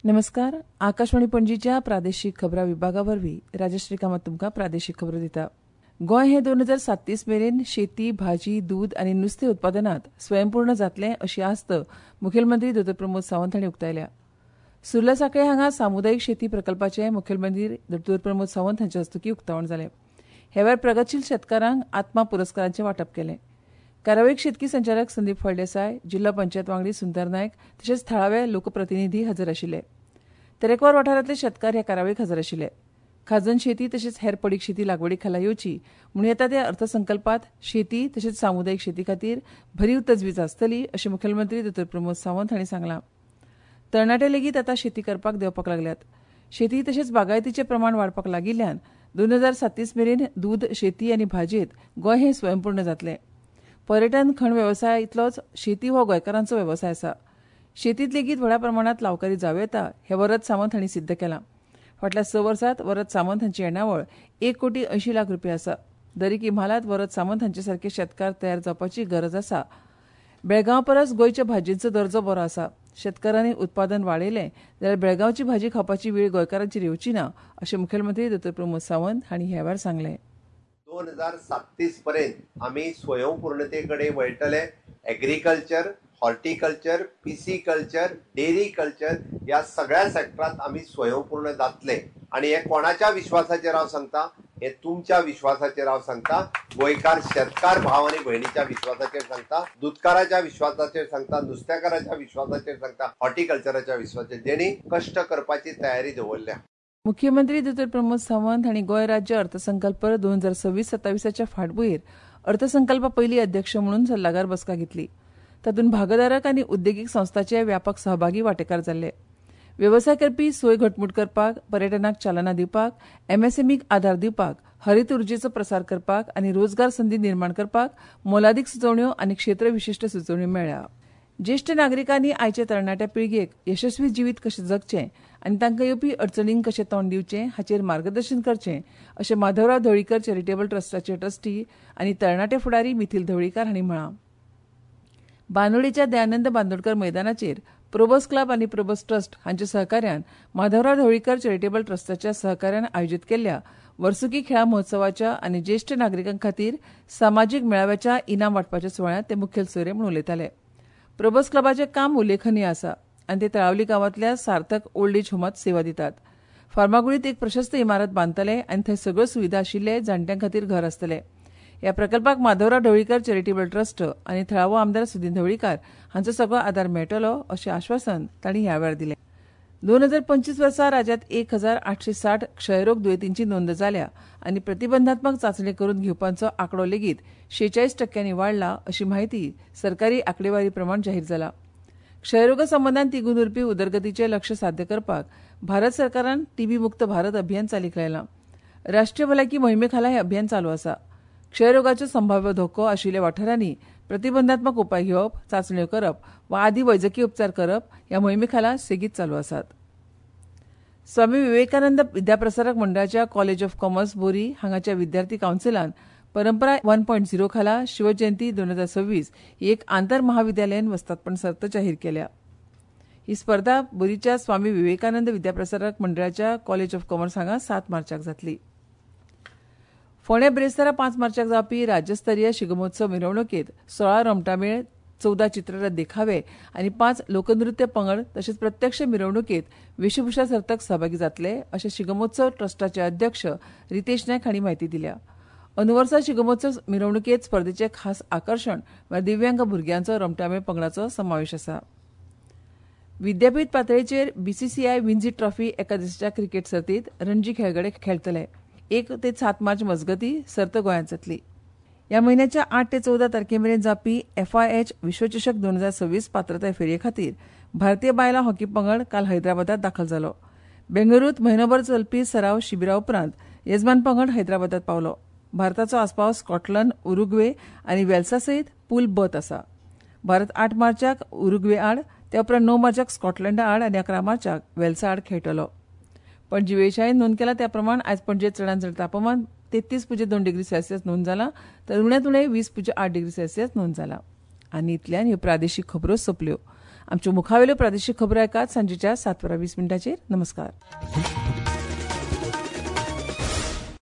नमस्कार. आकाशवाणी पणजीच्या प्रादेशीक खबरां विभागावरवीं राजश्री कामत तुमकां प्रादेशीक खबरो दिता. गोंय हे 2037 मेरेन शेती, भाजी, दूद आनी नुस्तें उत्पादनांत स्वयंपूर्ण जातलें अशी आस्त मुखेलमंत्री दोतोर प्रमोद सावंत हांणी उक्तायल्या. सुर्ला सांखळे हांगा सामुदायीक शेती प्रकल्पाचें मुखेलमंत्री दोतोर प्रमोद सावंत हांचे हस्तुकीं उक्तावण जालें. हे वेळार प्रगतशील शेतकारांक आत्मा पुरस्कारांचें वांटप केलें. कार्यावळीक शेतकी संचालक संदीप फळदेसाय, जिल्हा पंचायत वांगडी सुंदर नायक तशेंच थळावे लोकप्रतिनिधी हजर आशिल्ले. तरेकवार वाठारांतले शेतकार ह्या कार्यावळीक हजर आशिल्ले. खाजन शेती तशेंच हेर पडीक शेती लागवडी खाला येवची म्हूण येता त्या अर्थसंकल्पांत शेती तशेंच सामुदायीक शेती खातीर भरीव तजवीज आसतली अशें मुखेलमंत्री दोतोर प्रमोद सावंत हांणी सांगलां. तरणाटे लेगीत आतां शेती करपाक देंवपाक लागल्यात. शेती तशेंच बागायतीचें प्रमाण वाडपाक लागिल्ल्यान 2037 मेरेन दूद, शेती आनी भाजयेंत गोंय हें स्वयंपूर्ण जातलें. पर्यटन, खण वेवसाय इतलोच शेती हो गोंयकारांचो वेवसाय आसा. शेतींत लेगीत व्हड प्रमाणांत लावकारी जावं येता हें वरद सावंत हांणी सिद्ध केलां. फाटल्या 6 वर्सांत वरद सावंत हांची येणावळ 1,80,00,000 रुपया आसा. दरेक इम्हालात वरद सावंत हांचे सारके शेतकार तयार जावपाची गरज आसा. बेळगांव परस गोंयच्या भाजयेचो दर्जो बरो आसा. शेतकारांनी उत्पादन वाडयलें जाल्यार बेळगांवची भाजी खावपाची वेळ गोंयकारांचेर येवची ना अशें मुखेलमंत्री दोतोर प्रमोद सावंत हांणी ह्या वेळार सांगलें. 2037 पर्यंत आम्ही स्वयंपूर्णतेकडे वळटले. Agriculture, horticulture, pisciculture, dairy culture या सगळ्या सेक्टरात आम्ही स्वयंपूर्ण जातले. आणि हे कोणाच्या विश्वासाचेर हांव सांगता, हे तुमच्या विश्वासाचेर हांव सांगता. गोंयकार शेतकार भाव आनी भयणीच्या विश्वासाचेर सांगता, दुधकाराच्या विश्वासाचेर सांगता, नुस्तेकाराच्या विश्वासाचेर सांगता, हॉर्टिकल्चराच्या विश्वासाचेर, जेणी कश्ट करपाची तयारी दवरल्या. मुख्यमंत्री दोतोर प्रमोद सावंत हांणी गोंय राज्य अर्थसंकल्प 2026-27च्या फाटभुंयेर अर्थसंकल्पा पयली अध्यक्ष म्हणून सल्लागार बसका घेतली. तातूंत भागधारक आनी उद्देगीक संस्थांचे व्यापक सहभागी वांटेकार जाल्ले. वेवसाय करपी सोय घटमूट करपाक, पर्यटनाक चालना दिवपाक, एमएसएमईक आदार दिवपाक, हरीत उर्जेचो प्रसार करपाक आनी रोजगार संदी निर्माण करपाक मोलादीक सुचोवण्यो आनी क्षेत्र विशिश्ट सुचोवण्यो मेळ्ळ्या. ज्येश्ठ नागरिकांनी आयचे तरणाट्या पिळगेक यशस्वी जिवीत कशें जगचें आनी तांकां येवपी अडचणींक कशें तोंड दिवचें हाचेर मार्गदर्शन करचें अशें माधवराव ढवळीकर चॅरिटेबल ट्रस्टाचे ट्रस्टी आनी तरणाटे फुडारी मिथिल ढवळीकर हांणी म्हळां. बांदोडेच्या दयानंद बांदोडकर मैदानाचेर प्रोबोस क्लब आनी प्रोबोस ट्रस्ट हांच्या सहकार्यान माधवराव ढवळीकर चॅरिटेबल ट्रस्टाच्या सहकार्यान आयोजीत केल्ल्या वर्सुकी खेळां महोत्सवाच्या आनी ज्येश्ठ नागरिकां खातीर सामाजीक मेळाव्याच्या इनाम वांटपाच्या सुवाळ्यांत ते मुखेल सोयरे म्हूण उलयताले. प्रोबोस क्लबाचें काम उल्लेखनीय आसा आनी ते तळावली गांवांतल्या सार्थक ओल्ड एज होमांत सेवा दितात. फार्मागुडींत एक प्रशस्त इमारत बांदतले आनी थंय सगळ्यो सुविधा आशिल्ले जाणट्यां खातीर घर आसतलें. ह्या प्रकल्पाक माधवराव ढवळीकर चॅरिटेबल ट्रस्ट आनी थळावो आमदार सुदीन ढवळीकर हांचो सगळो आदार मेळटलो अशें आश्वासन तांणी ह्या वेळार दिलें. 2025 वर्सा राज्यांत 1,860 क्षयरोग दुयेंतींची नोंद जाल्या आनी प्रतिबंधात्मक चांचणी करून घेवपाचो आंकडो लेगीत 46% वाडला अशी माहिती सरकारी आंकडेवारी प्रमाण जाहीर जाला. क्षयरोगा संबंदान तिगून उरपी उदरगतीचें लक्ष्य साध्य करपाक भारत सरकारान टीबी मुक्त भारत अभियान चालीक लायलां. राष्ट्रीय भलायकी मोहिमे खाला हें अभियान चालू आसा. क्षयरोगाचो संभाव्य धोको आशिल्ल्या वाठारांनी प्रतिबंधात्मक उपाय घेवप, चांचण्यो करप वा आदी वैजकी उपचार करप ह्या मोहिमे खाला सेगीत चालू आसात. स्वामी विवेकानंद विद्याप्रसारक मंडळाच्या कॉलेज ऑफ कॉमर्स बोरी हांगाच्या विद्यार्थी कावन्सिलान परंपरा 1.0 खाला शिवजयंती 2026 ही एक आंतर महाविद्यालयीन वस्तादपण सर्त जाहीर केल्या. ही स्पर्धा बोरीच्या स्वामी विवेकानंद विद्याप्रसारक मंडळाच्या कॉलेज ऑफ कॉमर्स हांगा 7 मार्चाक जातली. फोंड्या ब्रेस्तारा 5 मार्चाक जावपी राज्यस्तरीय शिगमोत्सव मिरवणुकेत 16 रोमटामेळ, 14 चित्ररथ देखावे आनी 5 लोकनृत्य पंगड तशेंच प्रत्यक्ष मिरवणुकेत वेशभूषा सर्तक सहभागी जातले अशें शिगमोत्सव ट्रस्टाचे अध्यक्ष रितेश नायक हांणी म्हायती दिल्या. अंदुवर्सा शिगमोत्सव मिरवणुकेत स्पर्धेचें खास आकर्शण म्हळ्यार दिव्यांग भुरग्यांचो रोमटामेळ पंगडाचो समावेश आसा. विद्यापीठ पातळीचेर बीसीसीआय विंझी ट्रॉफी एका दिसाच्या क्रिकेट सर्तीत रणजी खेळगडे खेळटले. 1 ते 7 मार्च मजगती सर्त गोंयांत जातली. ह्या म्हयन्याच्या 8 ते 14 तारखेमेरेन जावपी FIH विश्वचषक 2026 पात्रताय फेरये खातीर भारतीय बायलां हॉकी पंगड काल हैदराबादात दाखल जालो. बेंगळुरूत म्हयनोभर चलपी सराव शिबिरा उपरांत येजमान पंगड हैदराबादात पावलो. भारताचो आस्पाव स्कॉटलंड, उरुग्वे आनी वेल्सा सयत पूल बत आसा. भारत 8 मार्चाक उरुग्वे आड, त्या उपरांत 9 मार्चाक स्कॉटलंडा आड आनी 11 मार्चाक वेल्सा आड खेळटलो. पणजी वेधशाळेन नोंद केला त्या प्रमाण आयज पणजेत चडांत चड तापमान 33.2 डिग्री सेल्सियस नोंद जाला तर उण्यात उणे 20.8 डिग्री सेल्सियस नोंद जाला. आनी इतल्यान ह्यो प्रादेशीक खबरो सोंपल्यो. आमच्यो मुखावेल्यो प्रादेशीक खबरो ऐकात सांजेच्या 7:20 नमस्कार.